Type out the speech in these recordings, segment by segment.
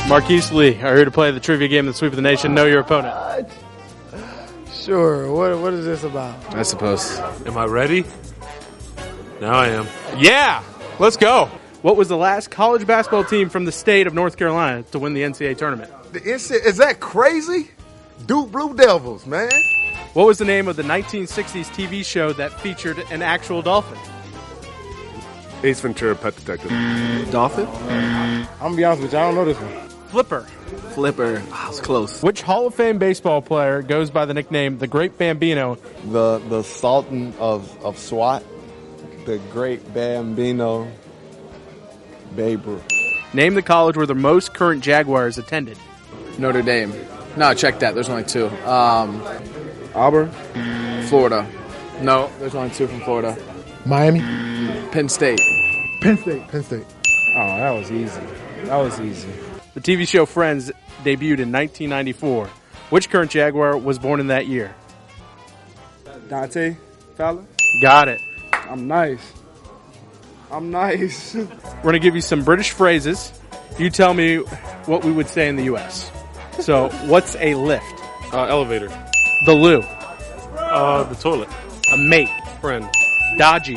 Marquise Lee are here to play the trivia game, The Sweep of the Nation. Know your opponent. Sure. What is this about? I suppose. Am I ready? Now I am. Yeah, let's go. What was the last college basketball team from the state of North Carolina to win the NCAA tournament? The NCAA, is that crazy? Duke Blue Devils, man. What was the name of the 1960s TV show that featured an actual dolphin? Ace Ventura, Pet Detective. Dolphin? I'm going to be honest with you. I don't know this one. Flipper. Flipper. I was close. Which Hall of Fame baseball player goes by the nickname The Great Bambino? The Sultan of SWAT, the Great Bambino, Babe Ruth. Name the college where the most current Jaguars attended. Notre Dame. No, check that. There's only two. Auburn? Florida. No, there's only two from Florida. Miami? Penn State. Penn State. Penn State. Oh, that was easy. That was easy. The TV show Friends debuted in 1994. Which current Jaguar was born in that year? Dante Fowler? Got it. I'm nice. We're going to give you some British phrases. You tell me what we would say in the U.S. So, what's a lift? Elevator. The loo. The toilet. A mate. Friend. Dodgy.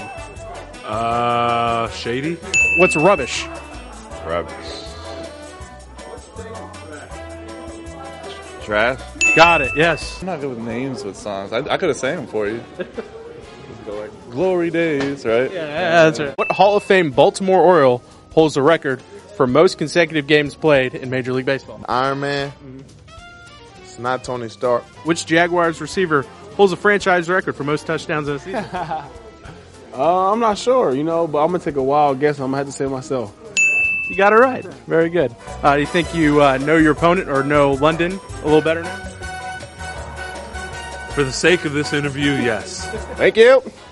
Shady. What's rubbish? Rubbish. Trash. Got it, yes. I'm not good with names with songs. I could have sang them for you. Glory Days, right? Yeah, that's right. What Hall of Fame Baltimore Oriole holds the record for most consecutive games played in Major League Baseball? Iron Man. It's not Tony Stark. Which Jaguars receiver holds a franchise record for most touchdowns in a season? I'm not sure, but I'm going to take a wild guess. I'm going to have to say it myself. You got it right. Very good. Do you think you know your opponent or know London a little better now? For the sake of this interview, yes. Thank you.